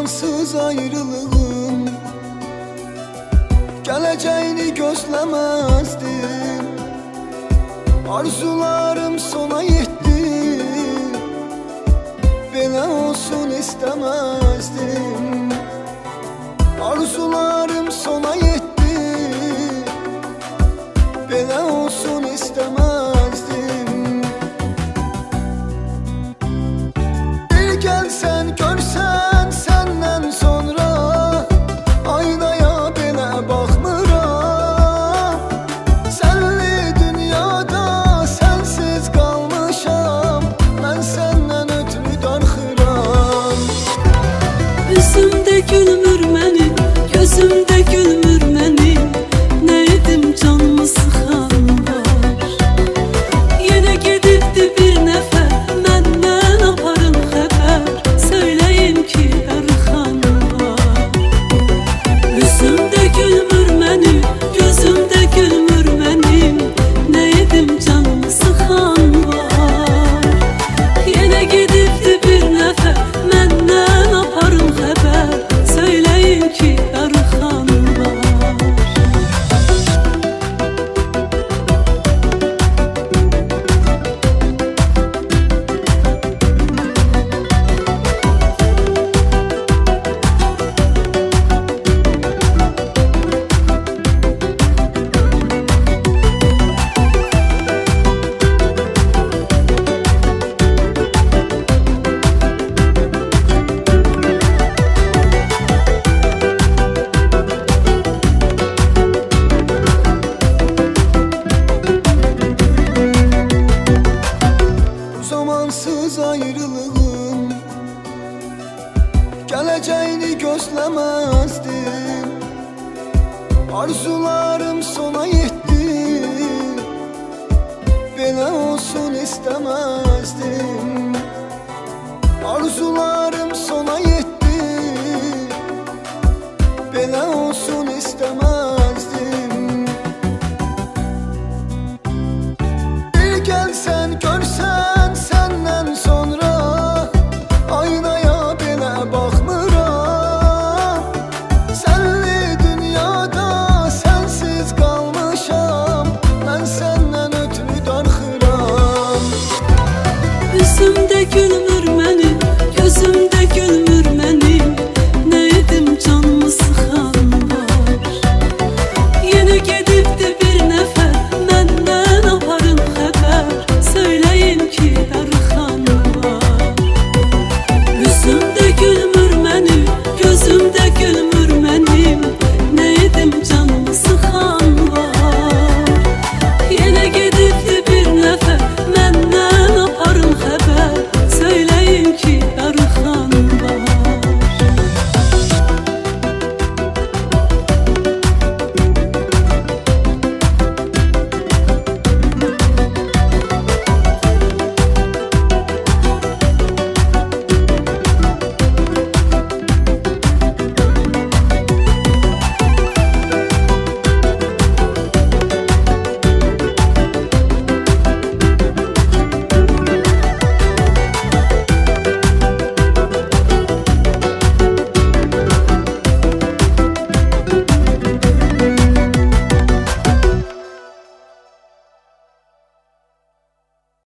zamansız ayrılığın geleceğini gözlemezdim. Arzularım sona yetti, belə olsun istemezdim. Arzularım sona yetti, belə olsun istemezdim. Bir gelsen görsen senden sonra aynaya belə bakmıram. Senli dünyada sensiz kalmışam, ben senden ötürü darxıram. Üzümde gülmür mənim, gözümde gülmür mənim, ne edim canımı sıxan var. Yenə gedibdi bir nəfər, məndən aparın xəbər, söyləyim ki ərxan var. Üzümde gülmür mənim, gözümde gülmür mənim, ne edim canımı sıxan var. Yenə gedibdi bir nəfər, məndən aparın xəbər, söyləyim ki ərxan var. Zamansız ayrılığın geleceğini gözlemezdim. Arzularım sona yetti, belə olsun istemezdim. Arzularım sona yetti, belə olsun istemezdim. Bir gelsen görsen senden sonra aynaya belə bakmıram. Senli dünyada sensiz kalmışam, ben senden ötürü darxıram. Üzümde gülmür mənim, gözümde gülmür mənim, ne edim canımı sıxan var. Yenə gedib